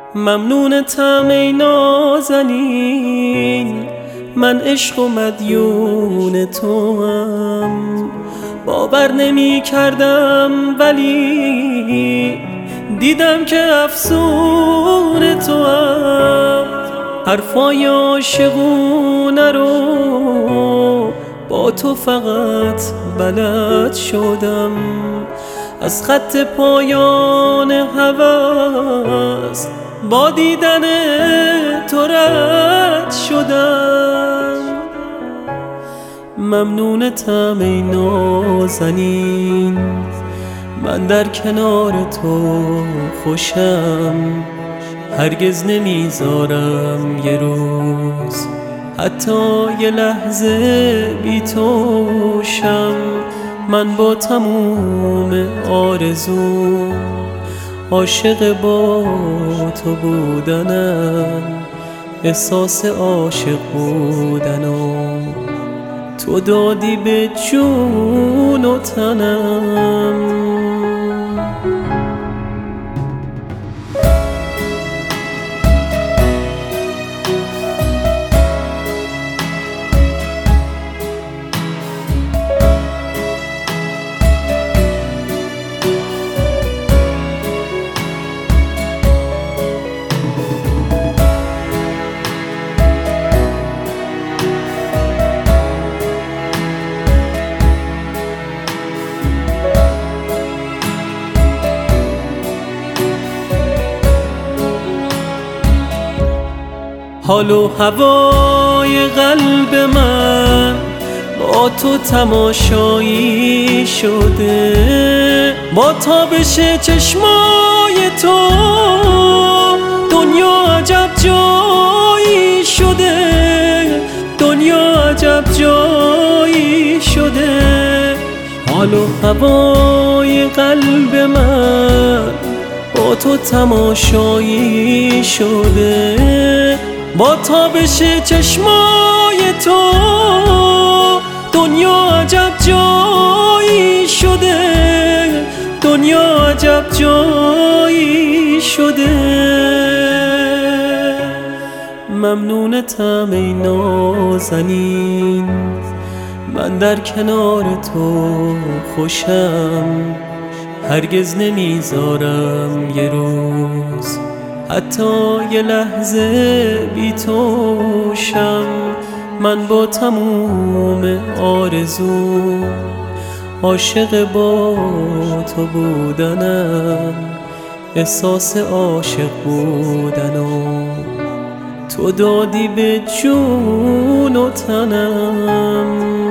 ممنونتم ای نازنین، من عشق و مدیون توام. باور نمی کردم ولی دیدم که افسون توام. حرفای عاشقونه رو با تو فقط بلد شدم، از خط پایان هوس با دیدن تو رد شدم. ممنونتم ای نازنین، من در کنار تو خوشم. هرگز نمیذارم یه روز حتی یه لحظه بی تو شم. من با تموم آرزوم عاشق با تو بودنم، احساس عاشق بودنم تو دادی به جون و تنم. حال و هوای قلب من با تو تماشایی شده، با تابش چشمای تو دنیا عجب جایی شده، دنیا عجب جایی شده. حال و هوای قلب من با تو تماشایی شده، با تابش چشمای تو دنیا عجب جایی شده، دنیا عجب جایی شده. ممنونتم ای نازنین، من در کنار تو خوشم. هرگز نمیذارم یه روز حتی یه لحظه بی تو شم. من با تموم آرزوم عاشق با تو بودنم، احساس عاشق بودنم تو دادی به جون و تنم.